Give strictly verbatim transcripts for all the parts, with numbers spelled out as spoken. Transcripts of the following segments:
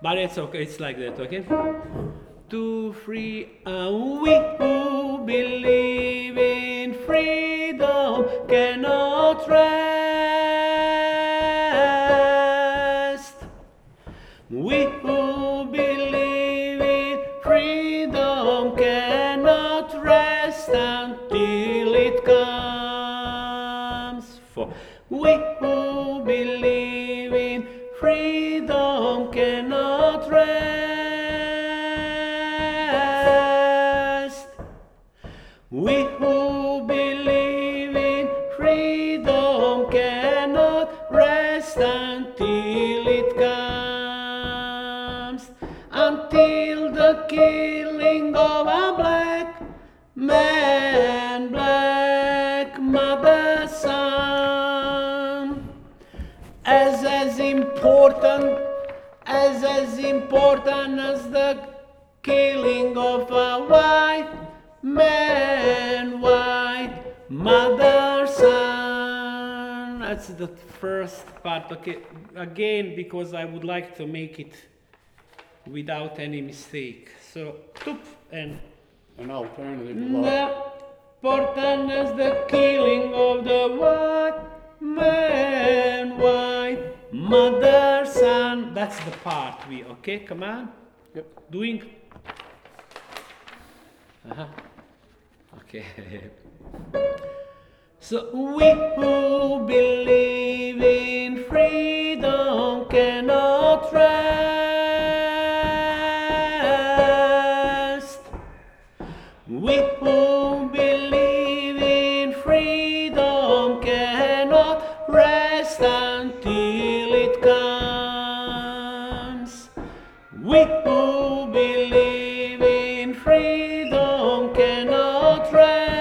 But it's okay, it's like that, okay? Two, three, and we who believe in freedom cannot rest. We who believe in freedom cannot rest until it comes. For we who believe in freedom cannot rest. We who believe in freedom cannot rest until it comes. Until the killing of a black man, black mother son. As as important, as as important as the killing of a white man, white mother son. That's the first part. Okay, again, because I would like to make it without any mistake. So, toop and An alternative the law. important as the killing of the white man, white mother son. That's the part we, okay, come on. Yep. Doing. Uh-huh. Okay. So we who believe in freedom cannot rest. We who believe in freedom cannot rest until it comes. We who believe in freedom cannot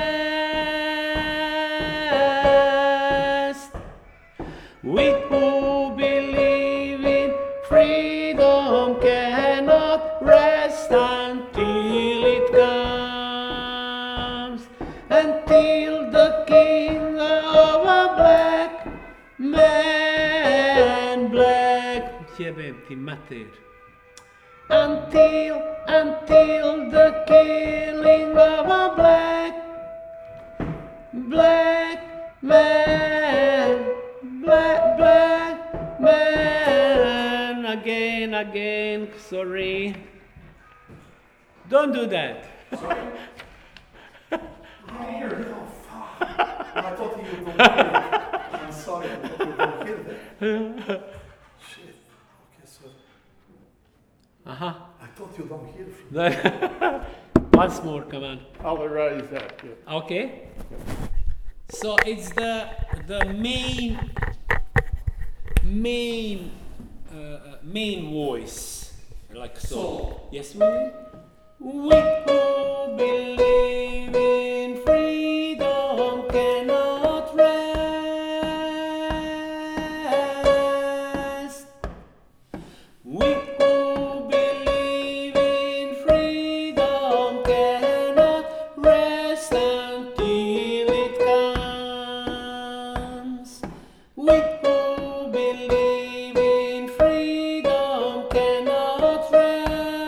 rest. We who believe in freedom cannot rest until it comes. Until the king of a black man, black matter. Until, until the killing of a black, black man, black, black man. Again, again, sorry. Don't do that. Sorry. Oh, here, no, fuck. I thought you were going to hear it. I'm sorry, I thought you were going to hear that. Shit. Okay, so Uh-huh. I thought you don't hear from Once more, come on. I'll erase that. Yeah. Okay. So it's the the main main uh, uh, main voice, like so. So. Yes, we. We who believe in freedom cannot rest. We who believe in freedom cannot rest until it comes. We who believe in freedom cannot rest.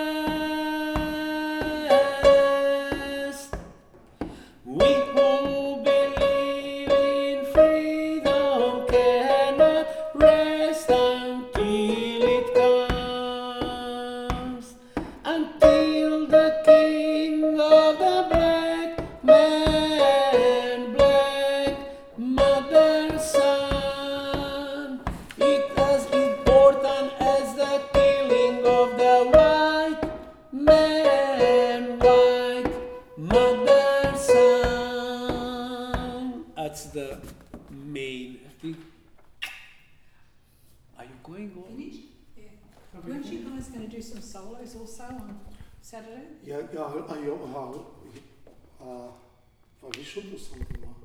We who believe in freedom cannot rest until it comes. Until the king of the black man, black mother son. It as important as the killing of the white man, white mother son. That's the main thing. Are you going on? Finish? Yeah. Weren't you guys going to do some solos also on Saturday? Yeah, yeah, I, I, uh, uh, we should do something.